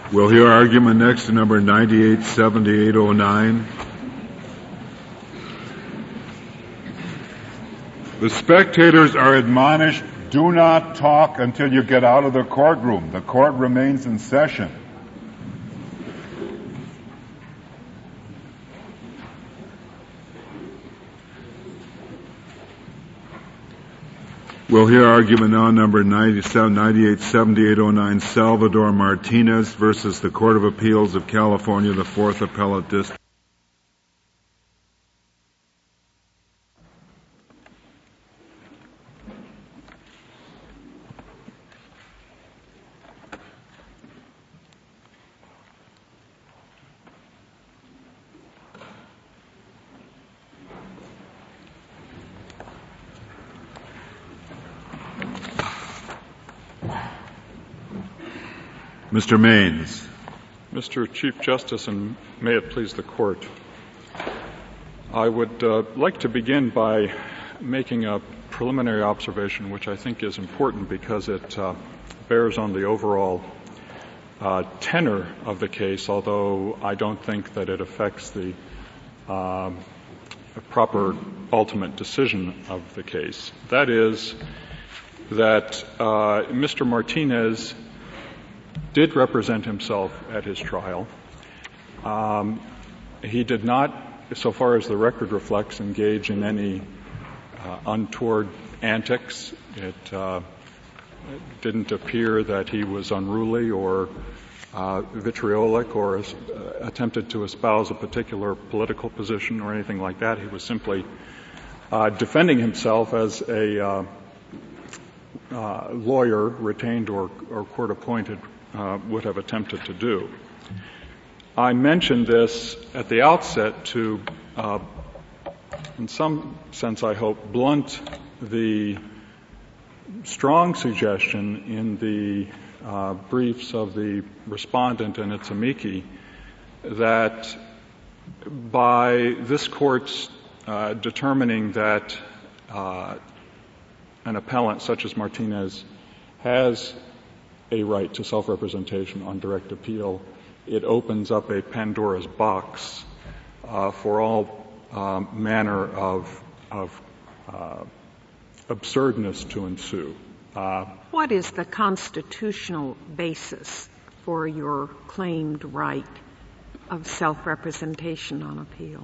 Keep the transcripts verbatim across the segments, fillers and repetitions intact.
We'll hear argument next to number ninety-eight seventy-eight oh nine. The spectators are admonished, do not talk until you get out of the courtroom. The court remains in session. We'll hear argument now number ninety-eight seventy-eight oh nine, Salvador Martinez versus the Court of Appeals of California, the Fourth Appellate District. Mister Maines. Mister Chief Justice, and may it please the Court, I would uh, like to begin by making a preliminary observation which I think is important because it uh, bears on the overall uh, tenor of the case, although I don't think that it affects the uh, proper ultimate decision of the case. That is that uh, Mister Martinez did represent himself at his trial. Um, he did not, so far as the record reflects, engage in any uh, untoward antics. It uh, didn't appear that he was unruly or uh, vitriolic or uh, attempted to espouse a particular political position or anything like that. He was simply uh, defending himself as a uh, uh, lawyer, retained or, or court-appointed, Uh, would have attempted to do. I mentioned this at the outset to, uh, in some sense, I hope, blunt the strong suggestion in the uh, briefs of the respondent and its amici that by this Court's uh, determining that uh, an appellant such as Martinez has a right to self-representation on direct appeal, it opens up a Pandora's box uh, for all um, manner of, of uh, absurdness to ensue. Uh, what is the constitutional basis for your claimed right of self-representation on appeal?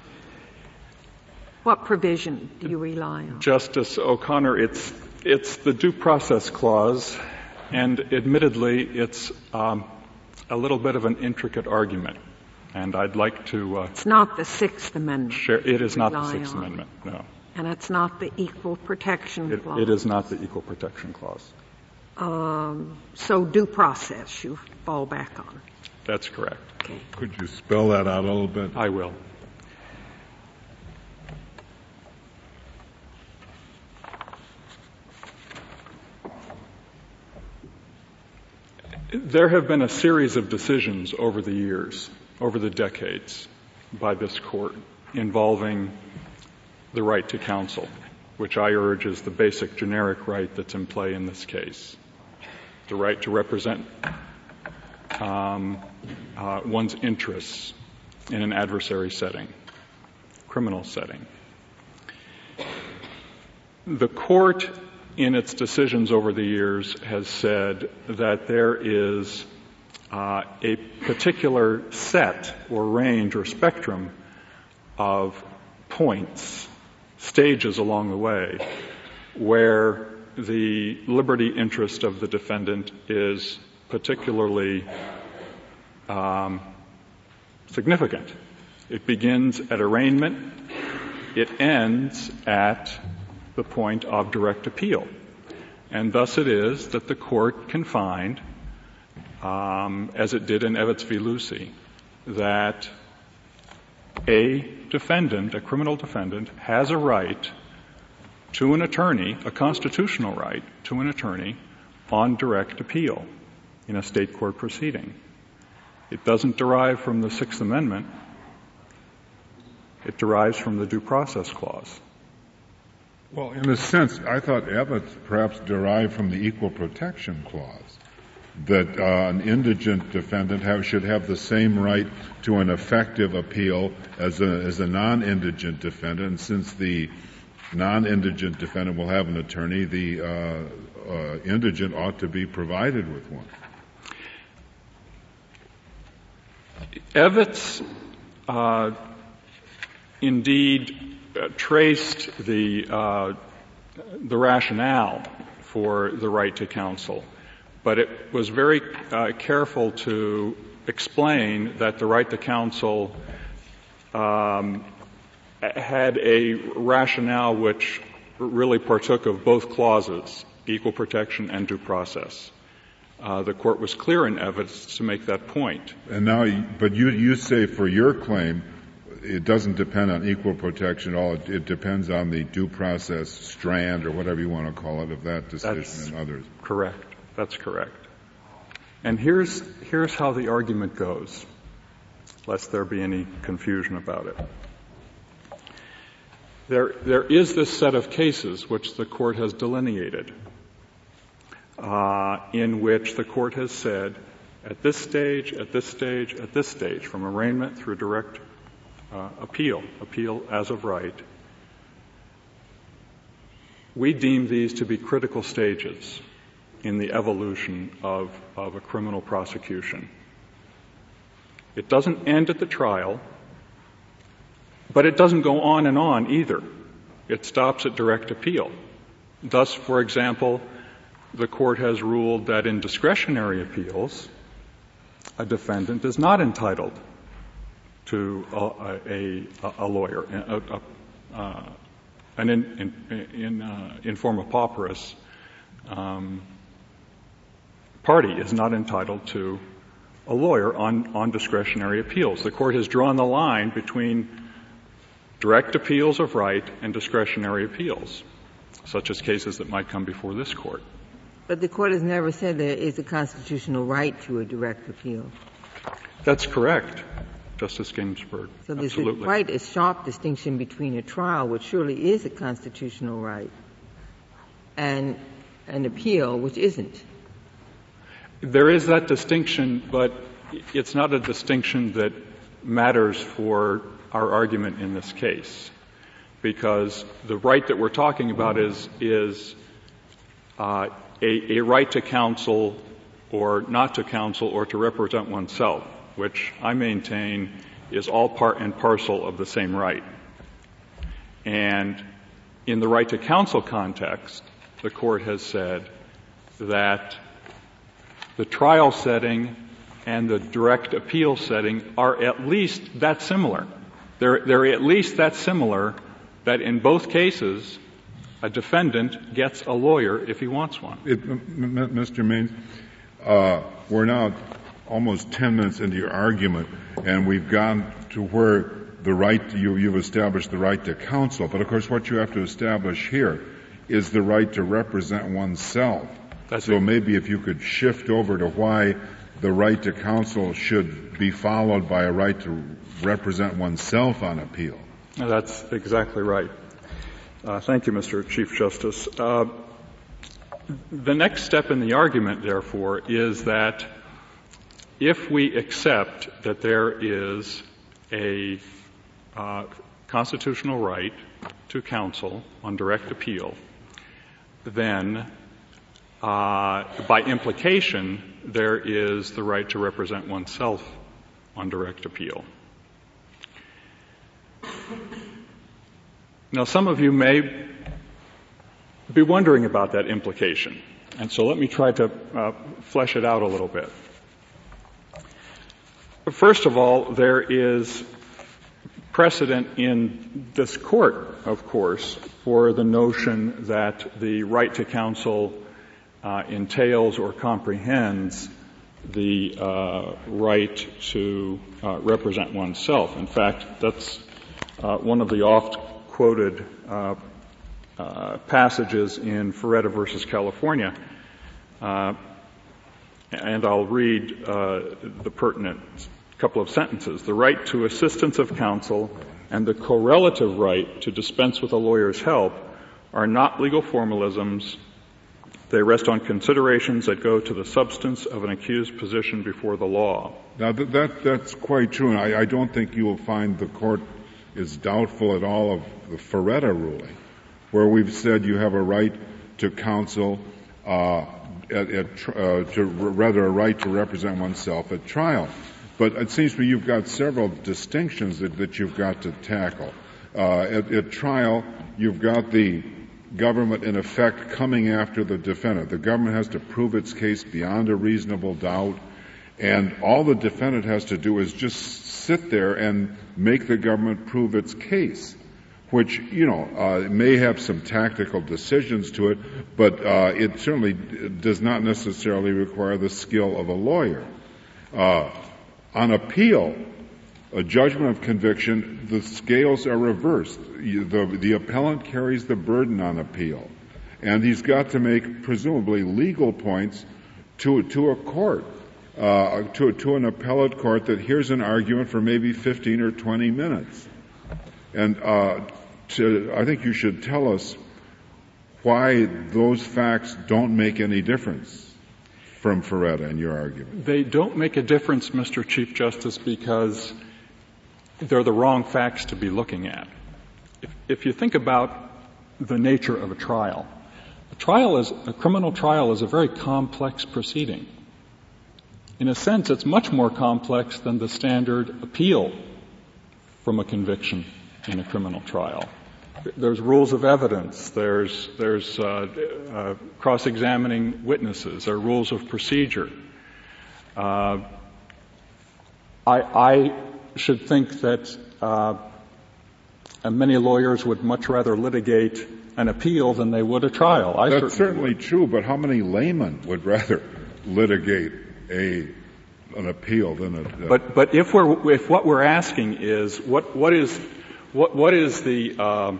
What provision do you rely on? Justice O'Connor, it's, it's the Due Process Clause. And admittedly, it's um, a little bit of an intricate argument, and I'd like to. Uh, it's not the Sixth Amendment. Share, it is not the Sixth on. Amendment, no. And it's not the Equal Protection it, Clause. It is not the Equal Protection Clause. Um, so due process you fall back on. That's correct. Okay. Could you spell that out a little bit? I will. There have been a series of decisions over the years, over the decades, by this Court involving the right to counsel, which I urge is the basic generic right that's in play in this case. The right to represent um, uh, one's interests in an adversary setting, criminal setting. The Court, in its decisions over the years, has said that there is uh, a particular set or range or spectrum of points, stages along the way, where the liberty interest of the defendant is particularly um, significant. It begins at arraignment. It ends at the point of direct appeal. And thus it is that the Court can find, um, as it did in Evitz v. Lucy, that a defendant, a criminal defendant, has a right to an attorney, a constitutional right to an attorney, on direct appeal in a state court proceeding. It doesn't derive from the Sixth Amendment. It derives from the Due Process Clause. Well, in a sense, I thought Evitz perhaps derived from the Equal Protection Clause. that uh, an indigent defendant have, should have the same right to an effective appeal as a, as a non-indigent defendant. And since the non-indigent defendant will have an attorney, the uh, uh, indigent ought to be provided with one. Evetts uh, indeed uh, traced the uh, the rationale for the right to counsel, but it was very uh, careful to explain that the right to counsel um, had a rationale which really partook of both clauses, equal protection and due process. Uh, the court was clear in Evetts to make that point. And now, but you you say for your claim, it doesn't depend on equal protection at all. It, it depends on the due process strand or whatever you want to call it of that decision That's and others. Correct. That's correct. And here's here's how the argument goes, lest there be any confusion about it. There there is this set of cases which the court has delineated, uh, in which the court has said, at this stage, at this stage, at this stage, from arraignment through direct uh, appeal, appeal as of right, we deem these to be critical stages in the evolution of, of a criminal prosecution. It doesn't end at the trial, but it doesn't go on and on either. It stops at direct appeal. Thus, for example, the court has ruled that in discretionary appeals, a defendant is not entitled to a, a, a lawyer, a, a, uh, an in, in, in, uh, in form of pauperous um, party is not entitled to a lawyer on, on discretionary appeals. The court has drawn the line between direct appeals of right and discretionary appeals, such as cases that might come before this court. But the court has never said there is a constitutional right to a direct appeal. That's correct, Justice Ginsburg. So there's Absolutely. quite a sharp distinction between a trial, which surely is a constitutional right, and an appeal, which isn't. There is that distinction, but it's not a distinction that matters for our argument in this case, because the right that we're talking about is is uh, a, a right to counsel or not to counsel or to represent oneself, which I maintain is all part and parcel of the same right. And in the right to counsel context, the court has said that the trial setting and the direct appeal setting are at least that similar. They're, they're at least that similar that in both cases a defendant gets a lawyer if he wants one. It, m- m- Mister Maines, uh, we're now almost ten minutes into your argument, and we've gone to where the right to, you, you've established the right to counsel. But of course, what you have to establish here is the right to represent oneself. That's so it. Maybe if you could shift over to why the right to counsel should be followed by a right to represent oneself on appeal. That's exactly right. Uh, thank you, Mister Chief Justice. Uh, the next step in the argument, therefore, is that if we accept that there is a uh, constitutional right to counsel on direct appeal, then uh, by implication there is the right to represent oneself on direct appeal. Now, some of you may be wondering about that implication, and so let me try to uh, flesh it out a little bit. First of all, there is precedent in this court, of course, for the notion that the right to counsel uh, entails or comprehends the uh, right to uh, represent oneself. In fact, that's uh, one of the oft-quoted uh, uh, passages in Ferretta versus California. Uh, and I'll read uh, the pertinent couple of sentences. The right to assistance of counsel and the correlative right to dispense with a lawyer's help are not legal formalisms. They rest on considerations that go to the substance of an accused's position before the law. Now, that, that that's quite true, and I, I don't think you will find the court is doubtful at all of the Ferretta ruling, where we've said you have a right to counsel, uh, at, at, uh, to rather a right to represent oneself at trial. But it seems to me you've got several distinctions that, that you've got to tackle. Uh, at, at trial, you've got the government, in effect, coming after the defendant. The government has to prove its case beyond a reasonable doubt, and all the defendant has to do is just sit there and make the government prove its case, which, you know, uh, may have some tactical decisions to it, but uh, it certainly does not necessarily require the skill of a lawyer. Uh, on appeal, a judgment of conviction, the scales are reversed. The, the appellant carries the burden on appeal, and he's got to make presumably legal points to to a court, uh, to to an appellate court that hears an argument for maybe fifteen or twenty minutes. And uh, to, I think you should tell us why those facts don't make any difference from Ferretta in your argument. They don't make a difference, Mister Chief Justice, because they're the wrong facts to be looking at. If, if you think about the nature of a trial, a trial is, a criminal trial is a very complex proceeding. In a sense, it's much more complex than the standard appeal from a conviction in a criminal trial. There's rules of evidence, there's, there's uh, uh, cross-examining witnesses, there are rules of procedure. Uh, I, I should think that uh, many lawyers would much rather litigate an appeal than they would a trial. I That's certainly would. true, but how many laymen would rather litigate a an appeal than a? a but but if we're if what we're asking is what what is what what is the um,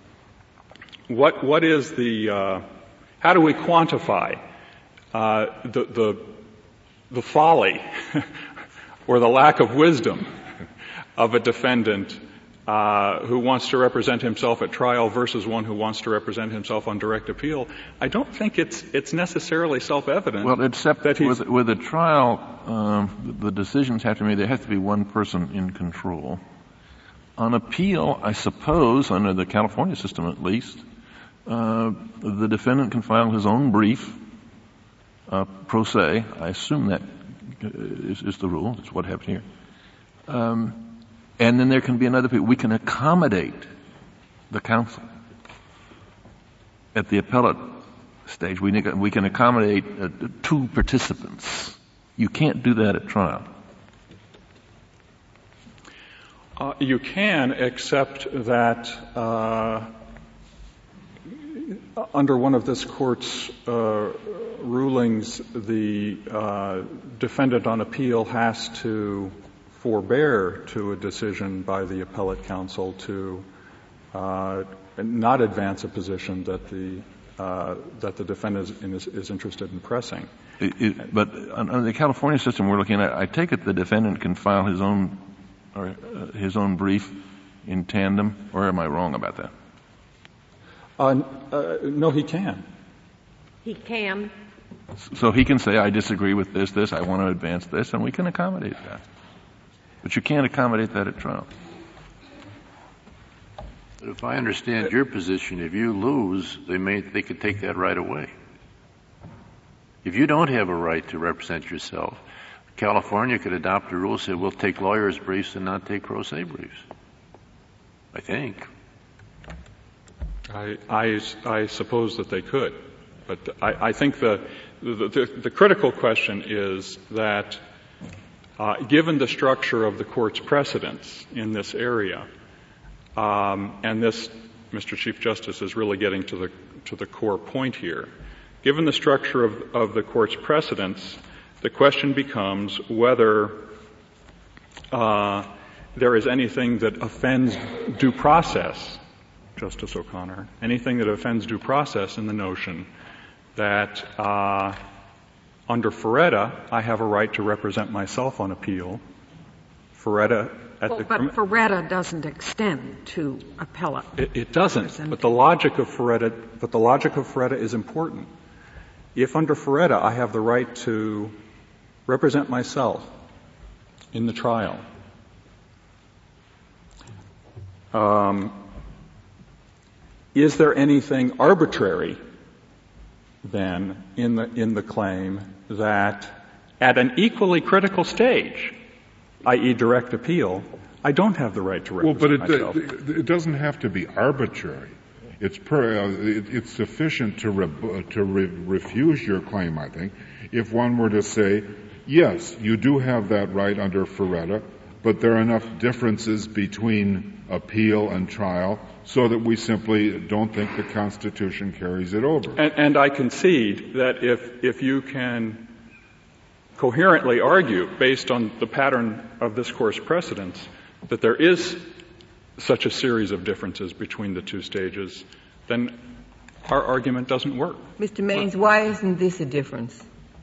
what what is the uh, how do we quantify uh, the the the folly or the lack of wisdom of a defendant uh, who wants to represent himself at trial versus one who wants to represent himself on direct appeal? I don't think it's it's necessarily self-evident. Well, except that with, with a trial, um, the decisions have to be made. There has to be one person in control. On appeal, I suppose, under the California system at least, uh, the defendant can file his own brief, uh, pro se. I assume that is, is the rule. That's what happened here. Um, and then there can be another people. We can accommodate the counsel at the appellate stage. We, we can accommodate uh, two participants. You can't do that at trial. Uh, you can, except that uh, under one of this court's uh, rulings, the uh, defendant on appeal has to forbear to a decision by the appellate counsel to uh, not advance a position that the uh, that the defendant is, is interested in pressing. It, it, but under the California system we're looking at, I take it the defendant can file his own or uh, his own brief in tandem, or am I wrong about that? Uh, uh, no, he can. He can. So he can say, I disagree with this, this, I want to advance this, and we can accommodate that. But you can't accommodate that at trial. But if I understand your position, if you lose, they may, they could take that right away. If you don't have a right to represent yourself, California could adopt a rule that said we'll take lawyers' briefs and not take pro se briefs. I think. I, I, I suppose that they could. But I, I think the, the, the, the critical question is that uh, given the structure of the court's precedents in this area, um, and this, Mister Chief Justice, is really getting to the, to the core point here, given the structure of, of the court's precedents, the question becomes whether uh, there is anything that offends due process, Justice O'Connor, anything that offends due process in the notion that uh, under Ferretta, I have a right to represent myself on appeal. Ferretta at well, the but crim- Ferretta doesn't extend to appellate. It, it doesn't. But the logic of Ferretta, but the logic of Ferretta is important. if under Ferretta I have the right to represent myself in the trial, um, is there anything arbitrary then in the in the claim that at an equally critical stage, that is direct appeal, I don't have the right to represent well, but it, myself? It, it doesn't have to be arbitrary. It's per, uh, it, it's sufficient to re, to re, refuse your claim, I think, if one were to say, yes, you do have that right under Ferretta, but there are enough differences between appeal and trial so that we simply don't think the Constitution carries it over. And, and I concede that if if you can coherently argue, based on the pattern of this Court's precedents, that there is such a series of differences between the two stages, then our argument doesn't work. Mister Maines, why isn't this a difference?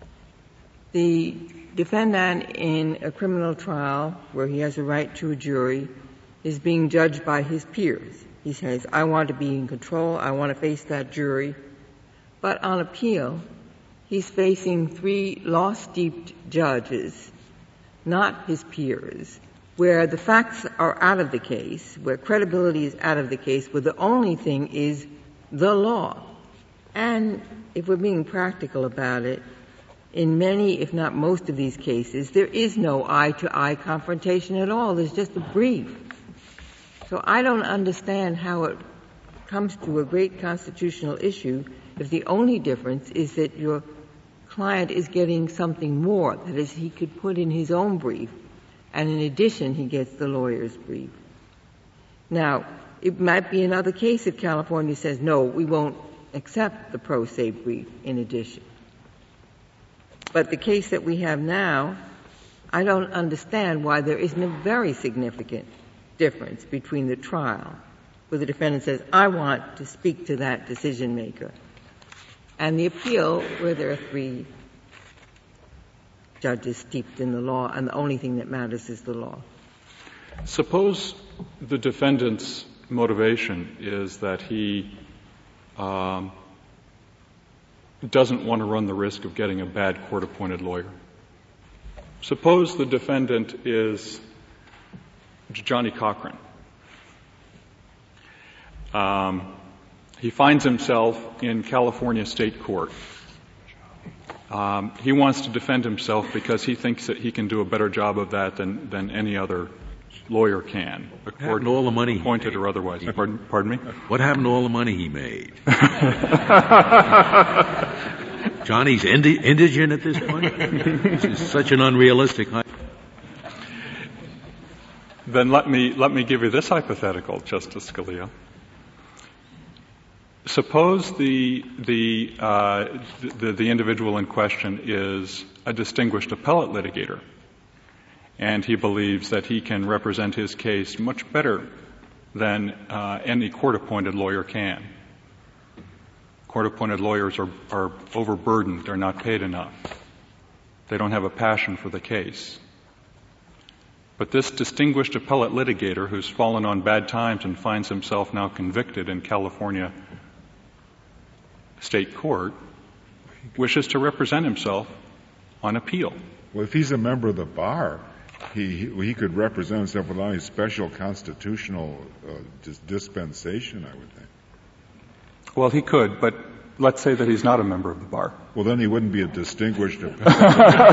The defendant in a criminal trial where he has a right to a jury is being judged by his peers. He says, I want to be in control, I want to face that jury. But on appeal, he's facing three law-steeped judges, not his peers, where the facts are out of the case, where credibility is out of the case, where the only thing is the law. And if we're being practical about it, in many, if not most of these cases, there is no eye-to-eye confrontation at all. There's just a brief. So I don't understand how it comes to a great constitutional issue if the only difference is that your client is getting something more, that is, he could put in his own brief, and in addition, he gets the lawyer's brief. Now, it might be another case if California says, no, we won't accept the pro se brief in addition. But the case that we have now, I don't understand why there isn't a very significant difference between the trial, where the defendant says, I want to speak to that decision maker, and the appeal, where there are three judges steeped in the law, and the only thing that matters is the law. Suppose the defendant's motivation is that he um, doesn't want to run the risk of getting a bad court-appointed lawyer. Suppose the defendant is Johnny Cochran. Um, he finds himself in California state court. Um, he wants to defend himself because he thinks that he can do a better job of that than, than any other lawyer can, what happened to all the money appointed or otherwise. Pardon, pardon me? What happened to all the money he made? Johnny's indi- indigent at this point? This is such an unrealistic hypothetical. Then let me let me give you this hypothetical, Justice Scalia. Suppose the the, uh, the the individual in question is a distinguished appellate litigator, and he believes that he can represent his case much better than uh, any court-appointed lawyer can. Court-appointed lawyers are, are overburdened; they're not paid enough. They don't have a passion for the case. But this distinguished appellate litigator who's fallen on bad times and finds himself now convicted in California state court wishes to represent himself on appeal. Well, if he's a member of the bar, he he could represent himself without any special constitutional uh, dis- dispensation, I would think. Well, he could, but let's say that he's not a member of the bar. Well, then he wouldn't be a distinguished appellate.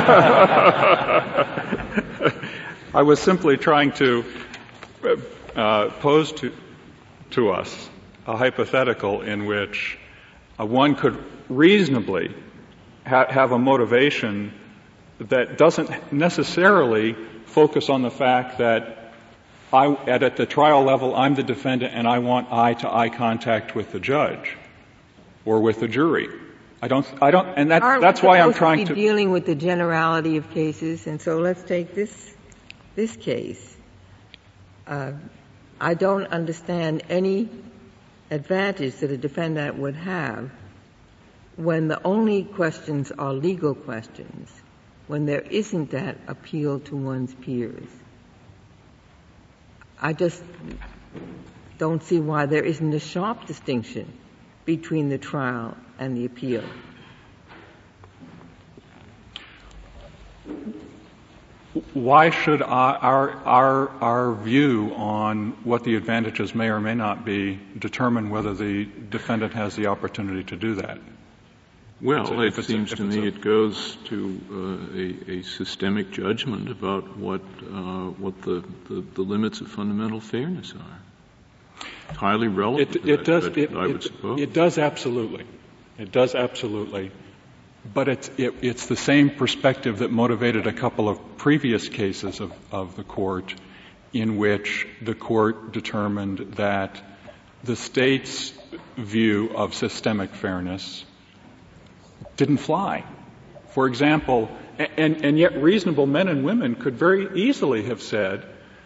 I was simply trying to uh, pose to to us a hypothetical in which uh, one could reasonably ha- have a motivation that doesn't necessarily focus on the fact that I, at, at the trial level, I'm the defendant and I want eye-to-eye contact with the judge or with the jury. I don't, I don't, and that, that's why I'm trying to be dealing with the generality of cases, and so let's take this this case. Uh, I don't understand any advantage that a defendant would have when the only questions are legal questions, when there isn't that appeal to one's peers. I just don't see why there isn't a sharp distinction between the trial and the appeal. why should our, our, our, our view on what the advantages may or may not be determine whether the defendant has the opportunity to do that? Well, it seems to me it goes to uh, a, a systemic judgment about what uh, what the, the, the limits of fundamental fairness are. Highly relevant. It, to it that does. judgment, It, I would it, suppose. it does absolutely. It does absolutely. But it's it, it's the same perspective that motivated a couple of previous cases of, of the court, in which the court determined that the state's view of systemic fairness didn't fly. For example, and, and yet reasonable men and women could very easily have said,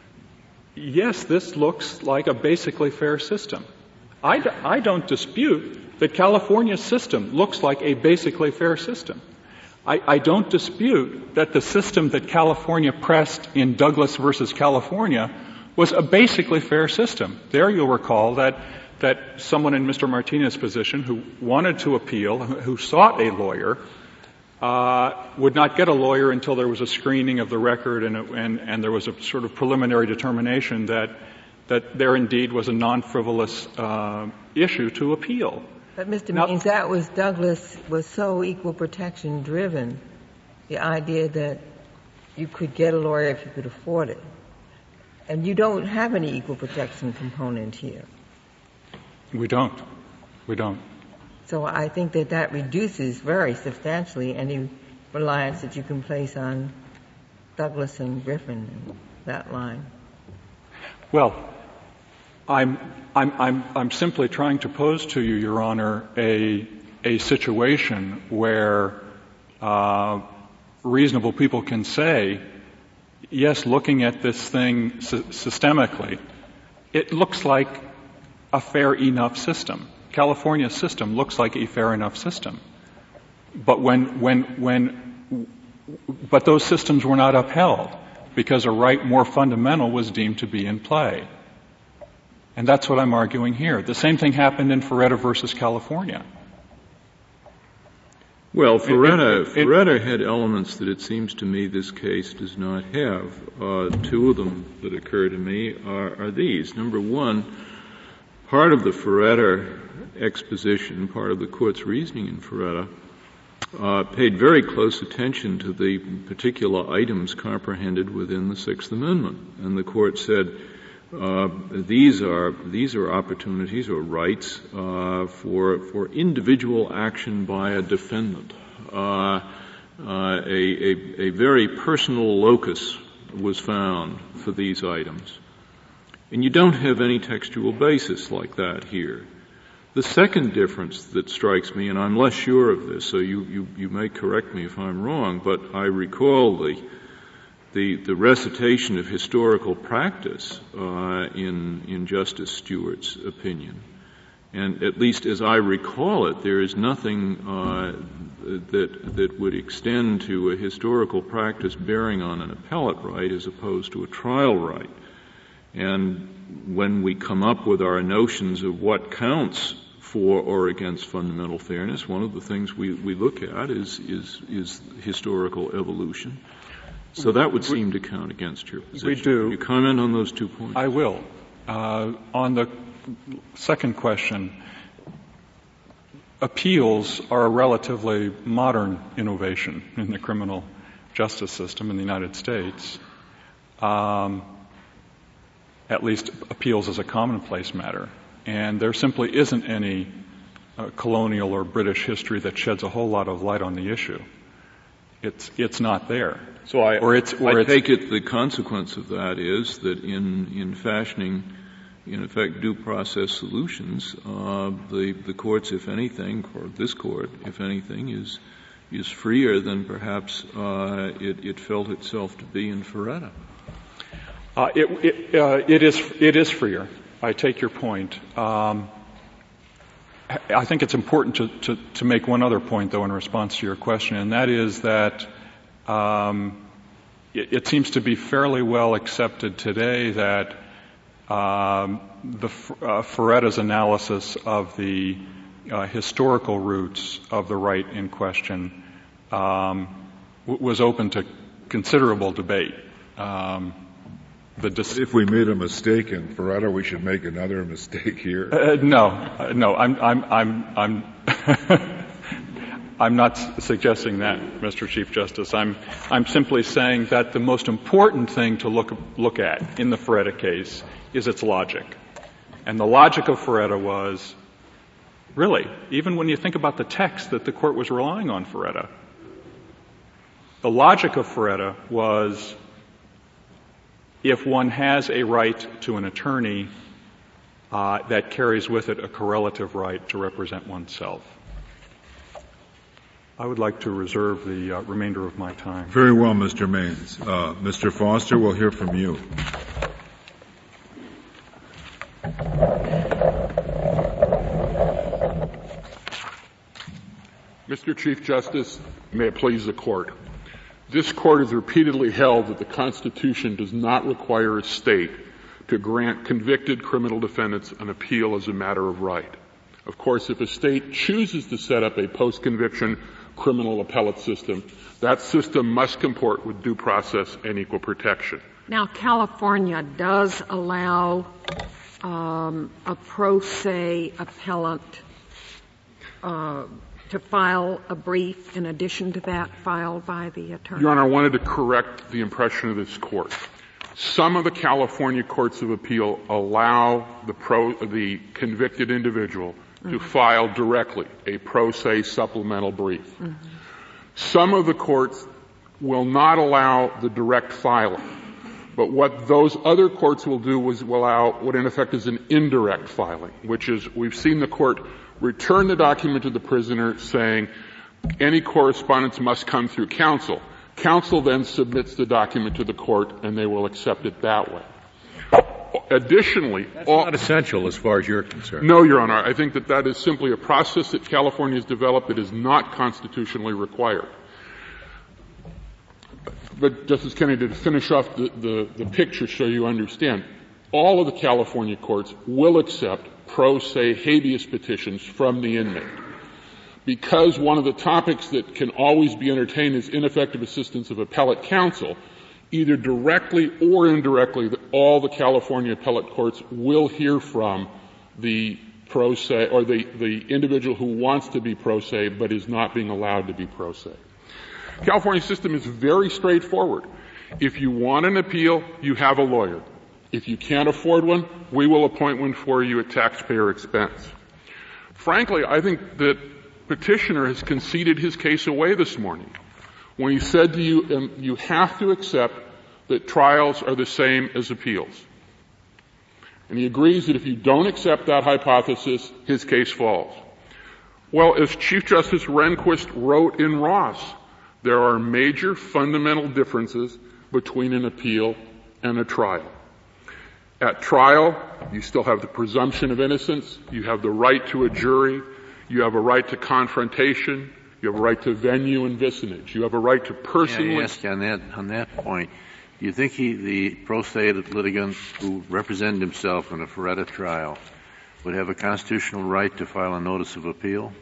yes, this looks like a basically fair system. I, d- I don't dispute that California's system looks like a basically fair system. I, I don't dispute that the system that California pressed in Douglas versus California was a basically fair system. There you'll recall that that someone in Mister Martinez's position who wanted to appeal, who sought a lawyer, uh, would not get a lawyer until there was a screening of the record and, and, and there was a sort of preliminary determination that that there indeed was a non-frivolous uh, issue to appeal. But Mister Now, Means, that was Douglas was so equal protection driven, the idea that you could get a lawyer if you could afford it. And you don't have any equal protection component here. We don't. We don't. So I think that that reduces very substantially any reliance that you can place on Douglas and Griffin and that line. Well, I'm, I'm, I'm, I'm simply trying to pose to you, Your Honor, a, a situation where uh, reasonable people can say, yes, looking at this thing sy- systemically, it looks like a fair enough system. California's system looks like a fair enough system. But when, when, when, but those systems were not upheld because a right more fundamental was deemed to be in play. And that's what I'm arguing here. The same thing happened in Ferretta versus California. Well, Ferretta, It- it- it- Ferretta had elements that it seems to me this case does not have. Uh, two of them that occur to me are, are these. Number one, part of the Ferretta exposition, part of the Court's reasoning in Ferretta, uh, paid very close attention to the particular items comprehended within the Sixth Amendment. And the Court said, uh, these are, these are opportunities or rights, uh, for, for individual action by a defendant. Uh, uh, a, a, a very personal locus was found for these items. And you don't have any textual basis like that here. The second difference that strikes me, and I'm less sure of this, so you, you, you may correct me if I'm wrong, but I recall the the, the recitation of historical practice uh, in in Justice Stewart's opinion. And at least as I recall it, there is nothing uh, that that would extend to a historical practice bearing on an appellate right as opposed to a trial right. And when we come up with our notions of what counts for or against fundamental fairness, one of the things we, we look at is, is, is historical evolution. So that would seem to count against your position. We do. Can you comment on those two points? I will. Uh, on the second question, appeals are a relatively modern innovation in the criminal justice system in the United States. Um, at least appeals as a commonplace matter. And there simply isn't any uh, colonial or British history that sheds a whole lot of light on the issue. It's it's not there. So I, or it's, or I it's, take it the consequence of that is that in, in fashioning, in effect, due process solutions, uh, the, the courts, if anything, or this court, if anything, is is freer than perhaps uh, it, it felt itself to be in Ferretta. Uh, it, it, uh, it is it is freer. I take your point. Um, I think it's important to, to, to make one other point, though, in response to your question, and that is that um, it, it seems to be fairly well accepted today that um, the uh, Ferretta's analysis of the uh, historical roots of the right in question um, w- was open to considerable debate. Um, the dis- if we made a mistake in Ferretta, we should make another mistake here. Uh, no, uh, no, I'm, I'm, I'm, I'm. I'm not s- suggesting that, Mister Chief Justice. I'm, I'm simply saying that the most important thing to look, look at in the Ferretta case is its logic. And the logic of Ferretta was, really, even when you think about the text that the court was relying on Ferretta, the logic of Ferretta was, if one has a right to an attorney, uh, that carries with it a correlative right to represent oneself. I would like to reserve the uh, remainder of my time. Very well, Mister Maines. Uh, Mister Foster, we'll hear from you. Mister Chief Justice, may it please the Court. This Court has repeatedly held that the Constitution does not require a state to grant convicted criminal defendants an appeal as a matter of right. Of course, if a state chooses to set up a post-conviction criminal appellate system, that system must comport with due process and equal protection. Now, California does allow um, a pro se appellant uh, to file a brief in addition to that filed by the attorney. Your Honor, I wanted to correct the impression of this Court. Some of the California courts of appeal allow the pro, the convicted individual to file directly a pro se supplemental brief. Mm-hmm. Some of the courts will not allow the direct filing, but what those other courts will do is will allow what in effect is an indirect filing, which is we've seen the court return the document to the prisoner saying any correspondence must come through counsel. Counsel then submits the document to the court and they will accept it that way. Additionally, that's all, not essential as far as you're concerned. No, Your Honor. I think that that is simply a process that California has developed that is not constitutionally required. But, Justice Kennedy, to finish off the, the, the picture so you understand, all of the California courts will accept pro se habeas petitions from the inmate. Because one of the topics that can always be entertained is ineffective assistance of appellate counsel, either directly or indirectly, all the California appellate courts will hear from the pro se, or the, the individual who wants to be pro se but is not being allowed to be pro se. California system is very straightforward. If you want an appeal, you have a lawyer. If you can't afford one, we will appoint one for you at taxpayer expense. Frankly, I think that petitioner has conceded his case away this morning when he said to you, um, you have to accept that trials are the same as appeals. And he agrees that if you don't accept that hypothesis, his case falls. Well, as Chief Justice Rehnquist wrote in Ross, there are major fundamental differences between an appeal and a trial. At trial, you still have the presumption of innocence, you have the right to a jury, you have a right to confrontation, you have a right to venue and vicinage. You have a right to personally... May I ask you on that, on that point, do you think he, the pro se litigant who represented himself in a Ferretta trial would have a constitutional right to file a notice of appeal?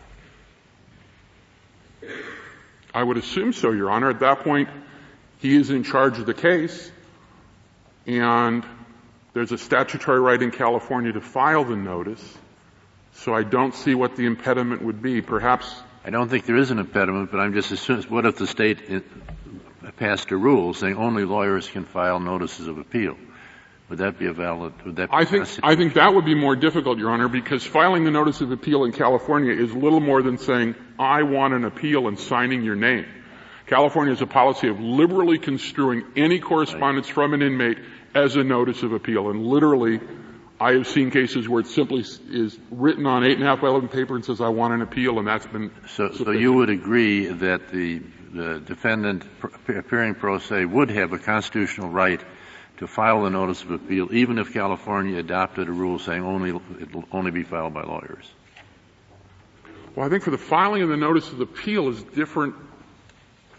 I would assume so, Your Honor. At that point, he is in charge of the case, and there's a statutory right in California to file the notice, so I don't see what the impediment would be. Perhaps... I don't think there is an impediment, but I'm just assuming, what if the state passed a rule saying only lawyers can file notices of appeal? Would that be a valid, would that be I think, I think that would be more difficult, Your Honor, because filing the notice of appeal in California is little more than saying, I want an appeal and signing your name. California has a policy of liberally construing any correspondence from an inmate as a notice of appeal, and literally, I have seen cases where it simply is written on eight and a half by eleven paper and says, I want an appeal, and that's been So, so you would agree that the, the defendant appearing pro se would have a constitutional right to file the notice of appeal, even if California adopted a rule saying only, it will only be filed by lawyers? Well, I think for the filing of the notice of appeal is different.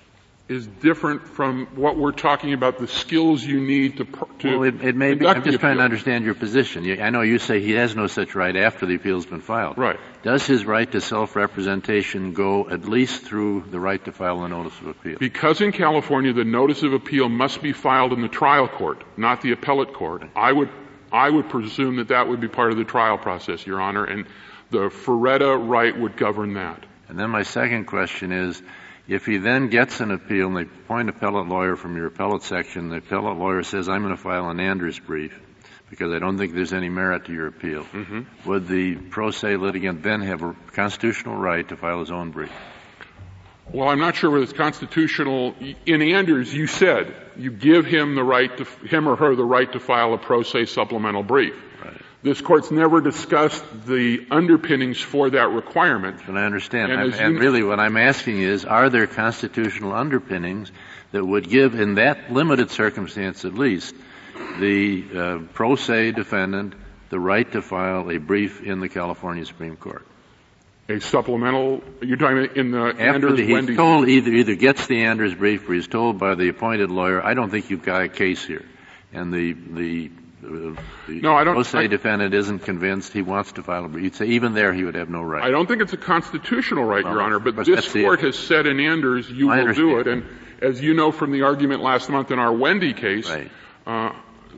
is different from what we're talking about, the skills you need to, to well, it, it may be, I'm just trying appeal. to understand your position. You, I know you say he has no such right after the appeal's been filed. Right. Does his right to self-representation go at least through the right to file a notice of appeal? Because in California the notice of appeal must be filed in the trial court, not the appellate court, I would, I would presume that that would be part of the trial process, Your Honor, and the Ferretta right would govern that. And then my second question is, if he then gets an appeal and they appoint an appellate lawyer from your appellate section, the appellate lawyer says, I'm going to file an Anders brief because I don't think there's any merit to your appeal, mm-hmm. would the pro se litigant then have a constitutional right to file his own brief? Well, I'm not sure whether it's constitutional. In Anders, you said you give him the right to, him or her the right to file a pro se supplemental brief. Right. This Court's never discussed the underpinnings for that requirement. And I understand. And, And, as and you- really what I'm asking is, are there constitutional underpinnings that would give, in that limited circumstance at least, the uh, pro se defendant the right to file a brief in the California Supreme Court? A supplemental, you're talking about in the After Anders the, he's Wendy. told, either, either gets the Anders brief or he's told by the appointed lawyer, I don't think you've got a case here. And the, the, uh, the No, I don't- pro se I- defendant isn't convinced he wants to file a brief. You'd say even there he would have no right. I don't think it's a constitutional right, Well, Your Honor, but but this that's the- Court has said in Anders you I will do it. understand. And as you know from the argument last month in our Wendy case, Right. uh, uh,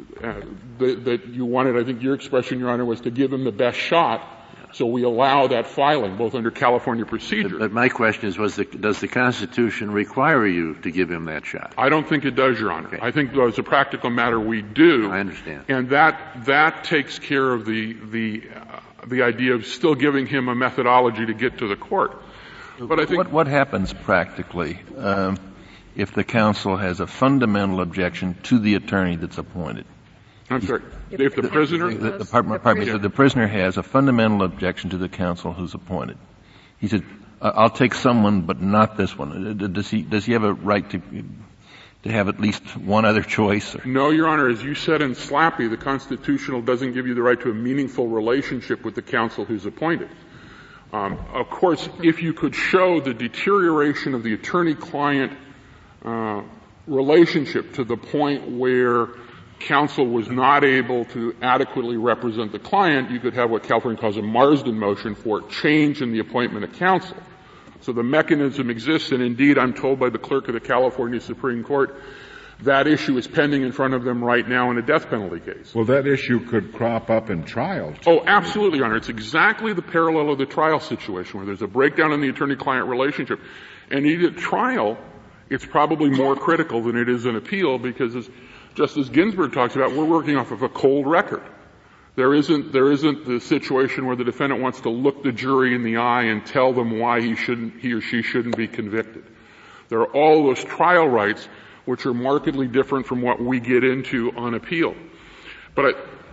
that, that you wanted, I think your expression, Your Honor, was to give him the best shot. So we allow that filing, both under California procedure. But, but my question is, was the, does the Constitution require you to give him that shot? I don't think it does, Your Honor. Okay. I think, though, as a practical matter, we do. I understand. And that that takes care of the the uh, the idea of still giving him a methodology to get to the court. But I think What, what happens practically um, if the counsel has a fundamental objection to the attorney that's appointed? I'm sorry. If the prisoner, The, the, pardon, pardon me, so the prisoner has a fundamental objection to the counsel who's appointed. He said, I'll take someone, but not this one. Does he, does he have a right to, to have at least one other choice? Or? no, Your Honor, as you said in Slappy, the constitutional doesn't give you the right to a meaningful relationship with the counsel who's appointed. Um, of course, if you could show the deterioration of the attorney-client uh, relationship to the point where counsel was not able to adequately represent the client, you could have what California calls a Marsden motion for change in the appointment of counsel. So the mechanism exists, and indeed I'm told by the clerk of the California Supreme Court that issue is pending in front of them right now in a death penalty case. Well, that issue could crop up in trial. Oh, absolutely, Your Honor. It's exactly the parallel of the trial situation where there's a breakdown in the attorney-client relationship. And indeed at trial, it's probably more critical than it is in appeal because as Justice Ginsburg talks about, we're working off of a cold record. There isn't, there isn't the situation where the defendant wants to look the jury in the eye and tell them why he shouldn't, he or she shouldn't be convicted. There are all those trial rights which are markedly different from what we get into on appeal. But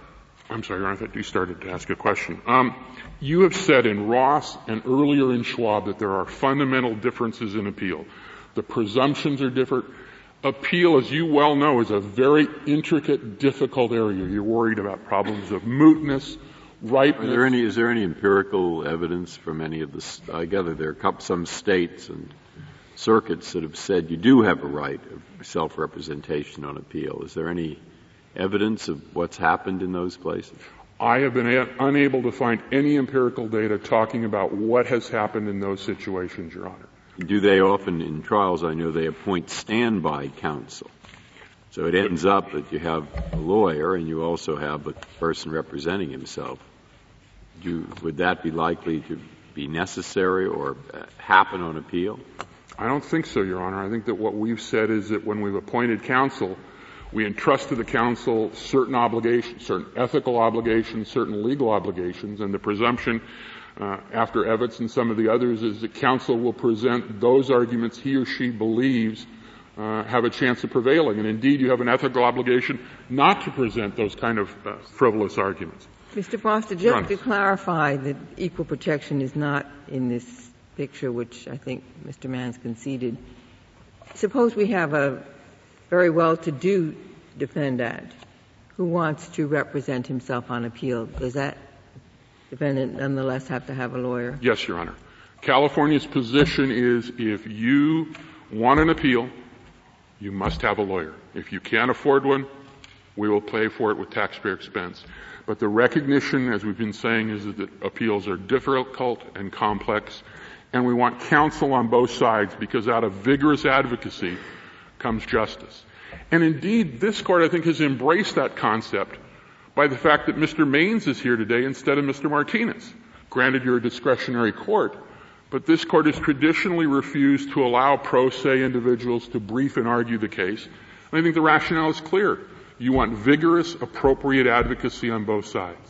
I, I'm sorry, Your Honor, I thought you started to ask a question. Um, you have said in Ross and earlier in Schwab that there are fundamental differences in appeal. The presumptions are different. Appeal, as you well know, is a very intricate, difficult area. You're worried about problems of mootness, ripeness. Are there any, is there any empirical evidence from any of the, I gather there are some states and circuits that have said you do have a right of self-representation on appeal. Is there any evidence of what's happened in those places? I have been a- unable to find any empirical data talking about what has happened in those situations, Your Honor. Do they often, in trials, I know they appoint standby counsel. So it ends up that you have a lawyer and you also have a person representing himself. Do, would that be likely to be necessary or uh, happen on appeal? I don't think so, Your Honor. I think that what we've said is that when we've appointed counsel, we entrust to the counsel certain obligations, certain ethical obligations, certain legal obligations, and the presumption Uh, after Evetts and some of the others is that counsel will present those arguments he or she believes uh, have a chance of prevailing. And indeed, you have an ethical obligation not to present those kind of uh, frivolous arguments. Mister Foster, just Run. to clarify that equal protection is not in this picture, which I think Mister Mann's conceded. Suppose we have a very well-to-do defendant who wants to represent himself on appeal. Does that defendant nonetheless have to have a lawyer? Yes, Your Honor. California's position is if you want an appeal you must have a lawyer. If you can't afford one, we will pay for it with taxpayer expense. But the recognition, as we've been saying, is that appeals are difficult and complex, and we want counsel on both sides because out of vigorous advocacy comes justice. And indeed, this Court, I think, has embraced that concept by the fact that Mister Maines is here today instead of Mister Martinez. Granted, you're a discretionary court, but this Court has traditionally refused to allow pro se individuals to brief and argue the case. And I think the rationale is clear. You want vigorous, appropriate advocacy on both sides.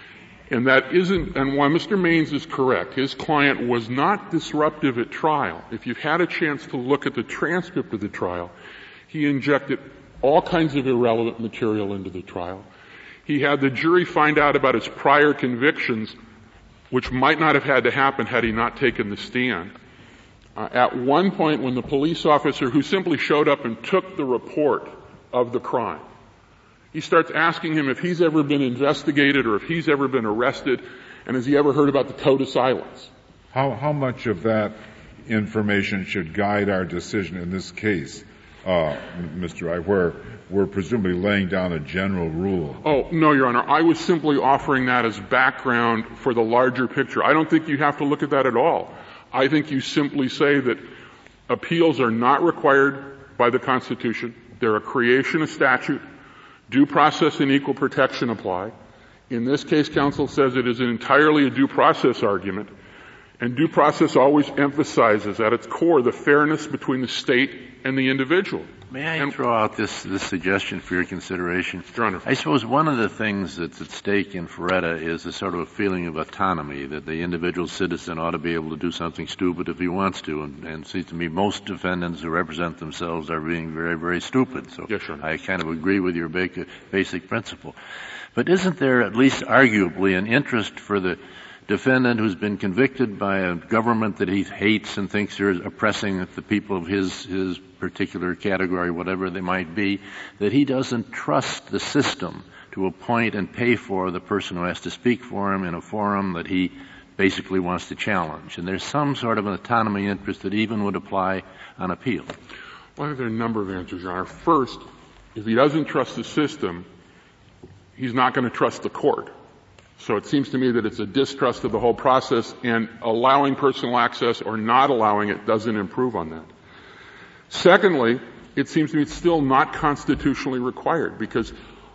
And that isn't, and while Mister Maines is correct, his client was not disruptive at trial. If you've had a chance to look at the transcript of the trial, he injected all kinds of irrelevant material into the trial. He had the jury find out about his prior convictions, which might not have had to happen had he not taken the stand. Uh, at one point, when the police officer who simply showed up and took the report of the crime, he starts asking him if he's ever been investigated or if he's ever been arrested, and has he ever heard about the code of silence? How, how much of that information should guide our decision in this case, uh, Mister Wright, where we're presumably laying down a general rule? Oh, no, Your Honor. I was simply offering that as background for the larger picture. I don't think you have to look at that at all. I think you simply say that appeals are not required by the Constitution. They're a creation of statute. Due process and equal protection apply. In this case, counsel says it is entirely a due process argument, and due process always emphasizes at its core the fairness between the state and the individual. May I and, throw out this, this suggestion for your consideration? Your Honor. I suppose one of the things that's at stake in Ferretta is a sort of a feeling of autonomy, that the individual citizen ought to be able to do something stupid if he wants to, and, and it seems to me most defendants who represent themselves are being very, very stupid. So yes, Your Honor. I kind of agree with your basic principle. But isn't there at least arguably an interest for the defendant who's been convicted by a government that he hates and thinks are oppressing the people of his, his particular category, whatever they might be, that he doesn't trust the system to appoint and pay for the person who has to speak for him in a forum that he basically wants to challenge. And there's some sort of an autonomy interest that even would apply on appeal. Well, I think there are a number of answers, Your Honor. First, if he doesn't trust the system, he's not going to trust the court. So it seems to me that it's a distrust of the whole process, and allowing personal access or not allowing it doesn't improve on that. Secondly, it seems to me it's still not constitutionally required because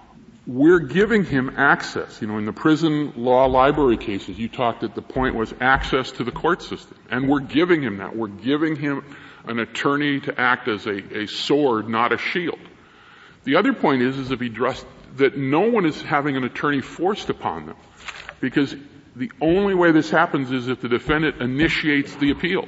we're giving him access. You know, in the prison law library cases, you talked that the point was access to the court system, and we're giving him that. We're giving him an attorney to act as a, a sword, not a shield. The other point is, is if he trusts that no one is having an attorney forced upon them, because the only way this happens is if the defendant initiates the appeal.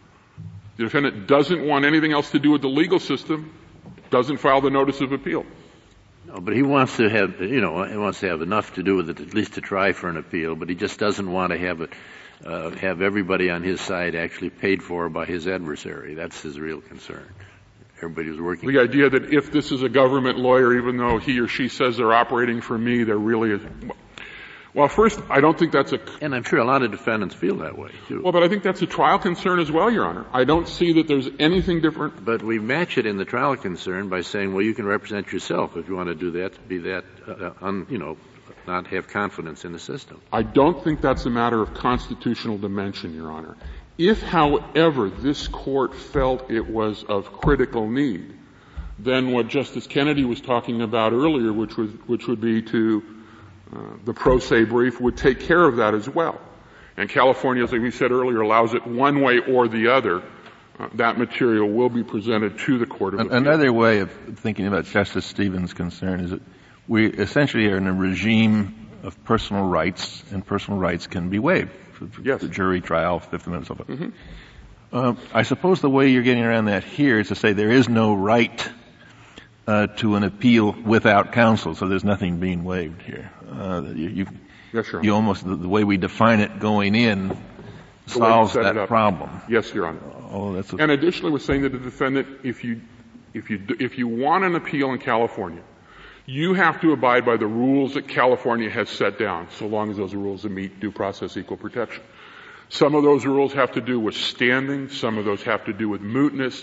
The defendant doesn't want anything else to do with the legal system, doesn't file the notice of appeal. No, but he wants to have, you know, he wants to have enough to do with it, at least to try for an appeal, but he just doesn't want to have it, uh, have everybody on his side actually paid for by his adversary. That's his real concern. Everybody who's working. The idea that if this is a government lawyer, even though he or she says they're operating for me, they're really, well, first, I don't think that's a... And I'm sure a lot of defendants feel that way, too. Well, but I think that's a trial concern as well, Your Honor. I don't see that there's anything different. But we match it in the trial concern by saying, well, you can represent yourself if you want to do that, be that, uh, un, you know, not have confidence in the system. I don't think that's a matter of constitutional dimension, Your Honor. If, however, this Court felt it was of critical need, then what Justice Kennedy was talking about earlier, which was, which would be to Uh, the pro se brief, would take care of that as well. And California, as we said earlier, allows it one way or the other. Uh, that material will be presented to the Court of Appeals. Another way of thinking about Justice Stevens' concern is that we essentially are in a regime of personal rights, and personal rights can be waived. Yes. The jury trial, Fifth Amendment, so forth. Mm-hmm. Uh, I suppose the way you're getting around that here is to say there is no right uh, to an appeal without counsel, so there's nothing being waived here. Uh, you, you, yes, sure. you almost, the, the way we define it going in solves that problem. Yes, Your Honor. Oh, that's a and additionally, we're saying to the defendant, if you, if you, if you want an appeal in California, you have to abide by the rules that California has set down, so long as those rules meet due process, equal protection. Some of those rules have to do with standing. Some of those have to do with mootness.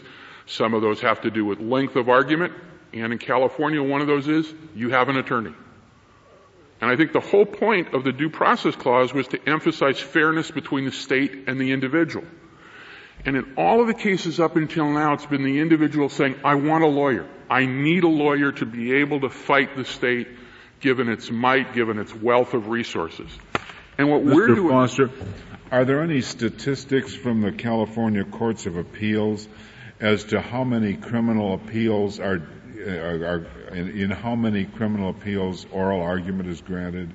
Some of those have to do with length of argument, and in California, one of those is you have an attorney. And I think the whole point of the Due Process Clause was to emphasize fairness between the state and the individual. And in all of the cases up until now, it's been the individual saying, I want a lawyer. I need a lawyer to be able to fight the state, given its might, given its wealth of resources. And what Mister we're doing... Foster, are there any statistics from the California Courts of Appeals as to how many criminal appeals are, are, are in, in how many criminal appeals oral argument is granted?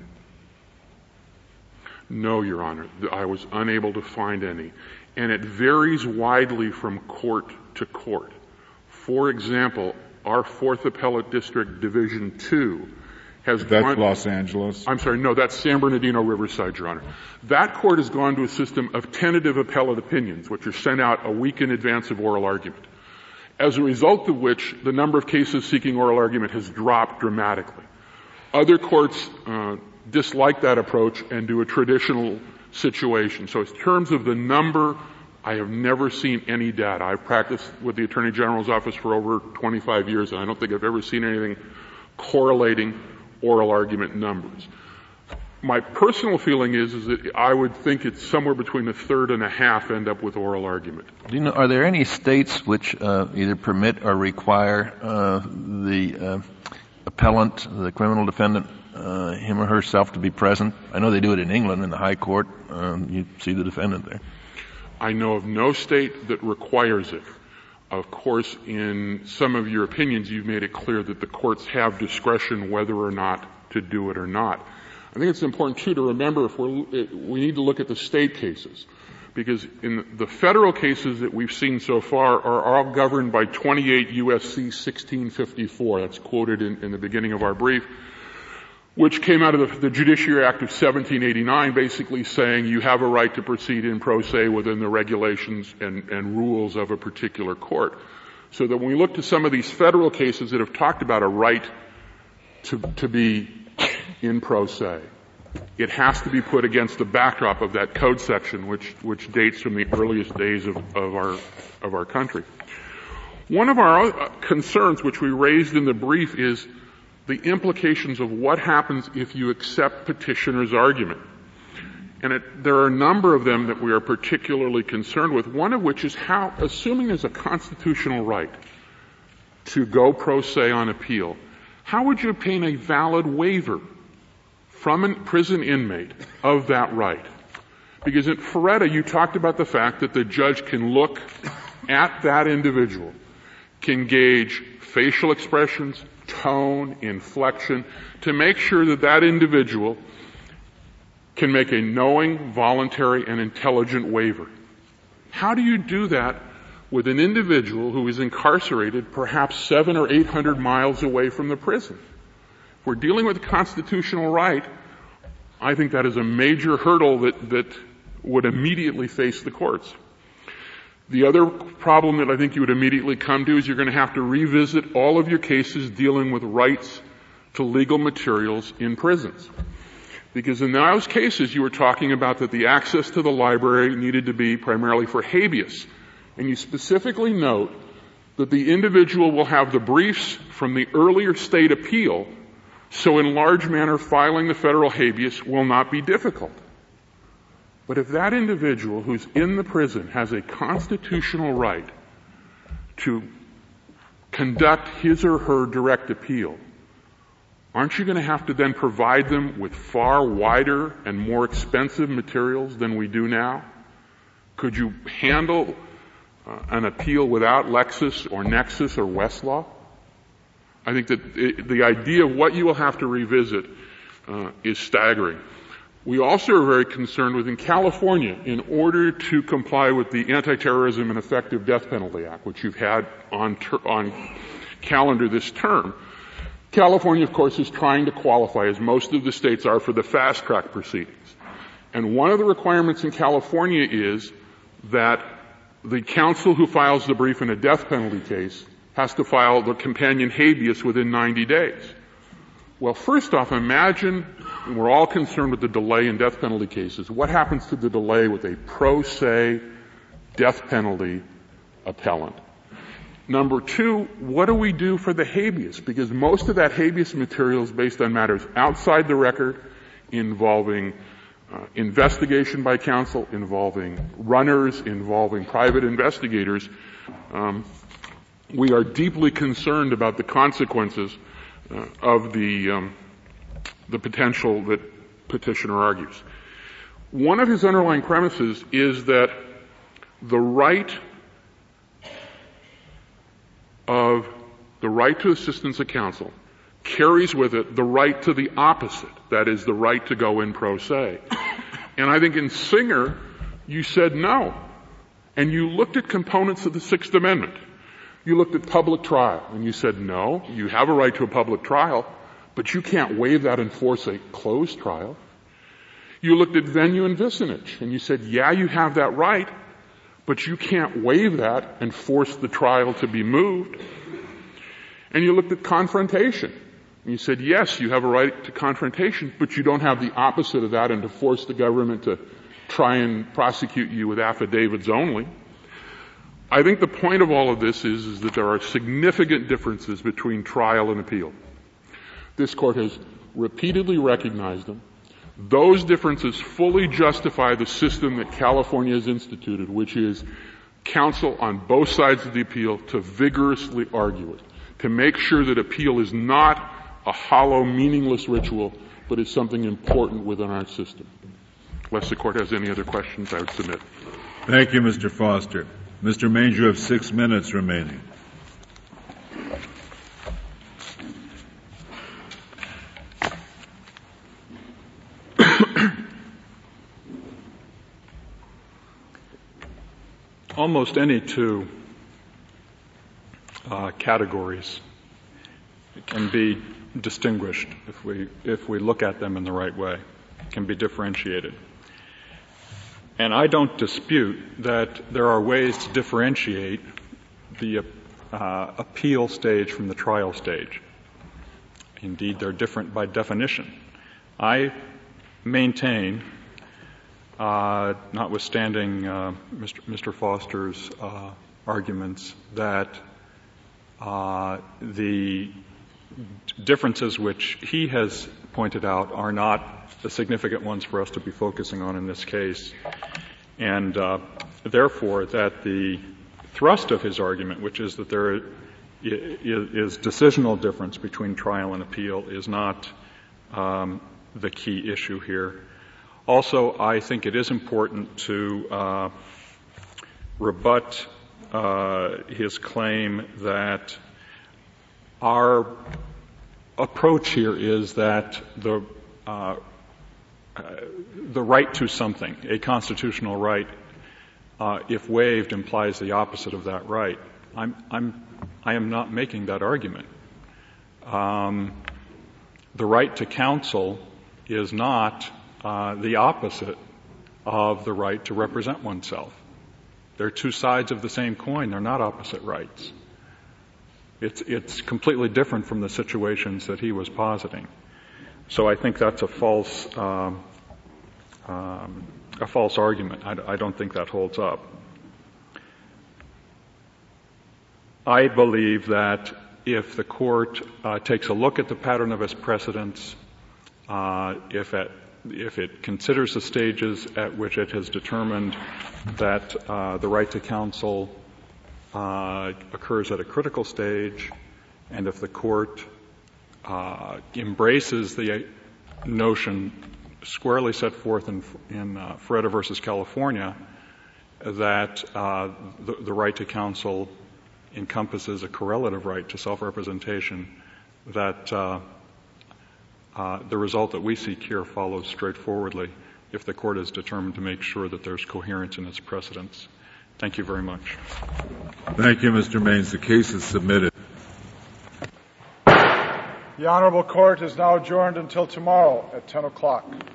No, Your Honor. I was unable to find any. And it varies widely from court to court. For example, our Fourth Appellate District Division two has That's gone... Los Angeles? I'm sorry, no, that's San Bernardino Riverside, Your Honor. That court has gone to a system of tentative appellate opinions, which are sent out a week in advance of oral argument, as a result of which the number of cases seeking oral argument has dropped dramatically. Other courts uh, dislike that approach and do a traditional situation. So in terms of the number, I have never seen any data. I've practiced with the Attorney General's office for over twenty-five years, and I don't think I've ever seen anything correlating oral argument numbers. My personal feeling is, is that I would think it's somewhere between a third and a half end up with oral argument. Do you know, are there any states which uh, either permit or require uh, the uh, appellant, the criminal defendant, uh, him or herself to be present? I know they do it in England in the High Court. Um, you see the defendant there. I know of no state that requires it. Of course, in some of your opinions, you've made it clear that the courts have discretion whether or not to do it or not. I think it's important, too, to remember if we're, we need to look at the state cases, because in the federal cases that we've seen so far are all governed by twenty-eight U S C sixteen fifty-four. That's quoted in, in the beginning of our brief, which came out of the, the Judiciary Act of seventeen eighty-nine, basically saying you have a right to proceed in pro se within the regulations and, and rules of a particular court. So that when we look to some of these federal cases that have talked about a right to, to be in pro se, it has to be put against the backdrop of that code section, which, which dates from the earliest days of, of our, of our country. One of our concerns, which we raised in the brief, is the implications of what happens if you accept petitioner's argument. And it, there are a number of them that we are particularly concerned with, one of which is how, assuming there's a constitutional right to go pro se on appeal, how would you obtain a valid waiver from a prison inmate of that right? Because in Ferretta, you talked about the fact that the judge can look at that individual, can gauge facial expressions, tone, inflection, to make sure that that individual can make a knowing, voluntary, and intelligent waiver. How do you do that with an individual who is incarcerated perhaps seven or eight hundred miles away from the prison? If we're dealing with a constitutional right, I think that is a major hurdle that, that would immediately face the courts. The other problem that I think you would immediately come to is you're going to have to revisit all of your cases dealing with rights to legal materials in prisons. Because in those cases you were talking about that the access to the library needed to be primarily for habeas. And you specifically note that the individual will have the briefs from the earlier state appeal, so in large manner filing the federal habeas will not be difficult. But if that individual who's in the prison has a constitutional right to conduct his or her direct appeal, aren't you going to have to then provide them with far wider and more expensive materials than we do now? Could you handle uh, an appeal without Lexis or Nexus or Westlaw? I think that it, the idea of what you will have to revisit uh, is staggering. We also are very concerned with, in California, in order to comply with the Anti-Terrorism and Effective Death Penalty Act, which you've had on, ter- on calendar this term, California, of course, is trying to qualify, as most of the states are, for the fast-track proceedings. And one of the requirements in California is that the counsel who files the brief in a death penalty case has to file the companion habeas within ninety days. Well, first off, imagine, and we're all concerned with the delay in death penalty cases, what happens to the delay with a pro se death penalty appellant? Number two, what do we do for the habeas? Because most of that habeas material is based on matters outside the record, involving uh, investigation by counsel, involving runners, involving private investigators. Um, we are deeply concerned about the consequences uh, of the um, the potential that petitioner argues. One of his underlying premises is that the right of the right to assistance of counsel carries with it the right to the opposite, that is, the right to go in pro se. And I think in Singer, you said no. And you looked at components of the Sixth Amendment. You looked at public trial, and you said no, you have a right to a public trial, but you can't waive that and force a closed trial. You looked at venue and vicinage, and you said, yeah, you have that right, but you can't waive that and force the trial to be moved. And you looked at confrontation. And you said, yes, you have a right to confrontation, but you don't have the opposite of that and to force the government to try and prosecute you with affidavits only. I think the point of all of this is, is that there are significant differences between trial and appeal. This Court has repeatedly recognized them. Those differences fully justify the system that California has instituted, which is counsel on both sides of the appeal to vigorously argue it, to make sure that appeal is not a hollow, meaningless ritual, but is something important within our system. Unless the Court has any other questions, I would submit. Thank you, Mister Foster. Mister Maines, you have six minutes remaining. Almost any two uh, categories can be distinguished if we if we look at them in the right way, can be differentiated. And I don't dispute that there are ways to differentiate the uh, appeal stage from the trial stage. Indeed, they're different by definition. I maintain, uh, notwithstanding uh, Mister Mister Foster's uh, arguments, that uh, the differences which he has pointed out are not the significant ones for us to be focusing on in this case, and uh, therefore that the thrust of his argument, which is that there is decisional difference between trial and appeal, is not um, the key issue here. Also, I think it is important to uh, rebut uh, his claim that our approach here is that the uh, uh, the right to something, a constitutional right, uh, if waived, implies the opposite of that right. I'm, I'm, I am not making that argument. Um, the right to counsel is not uh, the opposite of the right to represent oneself. They're two sides of the same coin. They're not opposite rights. It's, it's completely different from the situations that he was positing. So I think that's a false, um, um, a false argument. I, I don't think that holds up. I believe that if the Court uh, takes a look at the pattern of its precedents, uh, if, at, if it considers the stages at which it has determined that uh, the right to counsel uh, occurs at a critical stage, and if the Court uh, embraces the notion squarely set forth in, in uh, Feretta versus California that uh, the, the right to counsel encompasses a correlative right to self-representation, that uh, uh, the result that we seek here follows straightforwardly if the Court is determined to make sure that there's coherence in its precedents. Thank you very much. Thank you, Mister Maines. The case is submitted. The Honorable Court is now adjourned until tomorrow at ten o'clock.